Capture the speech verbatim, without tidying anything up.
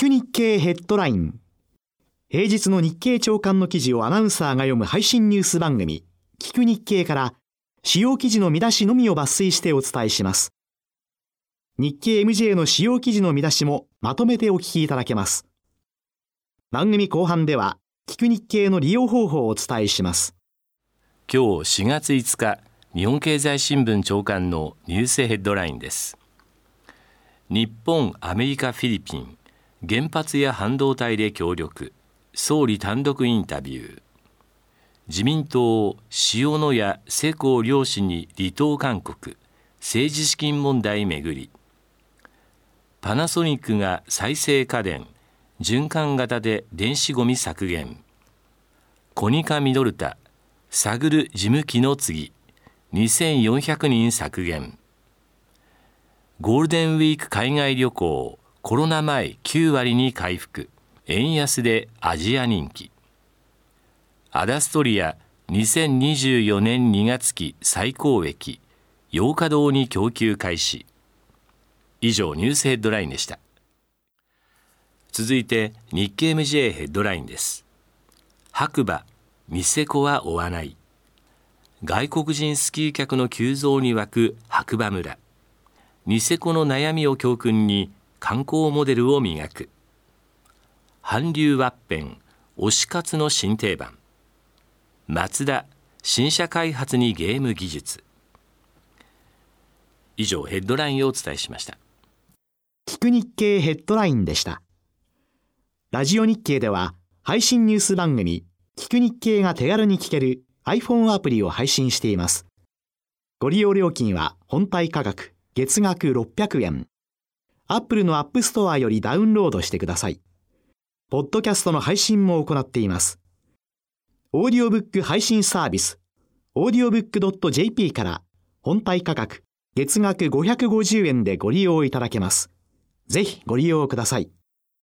く日経ヘッドライン。平日の日経朝刊の記事をアナウンサーが読む配信ニュース番組、聞く日経から主要記事の見出しのみを抜粋してお伝えします。日経 エムジェー の主要記事の見出しもまとめてお聞きいただけます。番組後半では、聞く日経の利用方法をお伝えします。 今日しがついつか、日本経済新聞朝刊のニュースヘッドラインです。日本、アメリカ、フィリピン、原発や半導体で協力、総理単独インタビュー。自民党、塩谷、世耕両氏に離党勧告、政治資金問題めぐり。パナソニックが再生家電、循環型で電子ゴミ削減。コニカミノルタ、探る事務機の次、にせんよんひゃくにん削減。ゴールデンウィーク海外旅行、コロナ前きゅうわりに回復、円安でアジア人気。アダストリアにせんにじゅうよねんにがつ期最高益、洋華堂に供給開始。以上ニュースヘッドラインでした。続いて日経 エムジェー ヘッドラインです。白馬、ニセコは追わない。外国人スキー客の急増に沸く白馬村。ニセコの悩みを教訓に観光モデルを磨く。韓流ワッペン、推し活の新定番。マツダ、新車開発にゲーム技術。以上ヘッドラインをお伝えしました。 聞く日経ヘッドラインでした。ラジオ日経では配信ニュース番組聞く日経が手軽に聞ける iPhone アプリを配信しています。ご利用料金は本体価格月額ろっぴゃくえん。Apple の App Store よりダウンロードしてください。ポッドキャストの配信も行っています。オーディオブック配信サービス、オーディオブックドットジェーピー から本体価格月額ごひゃくごじゅうえんでご利用いただけます。ぜひご利用ください。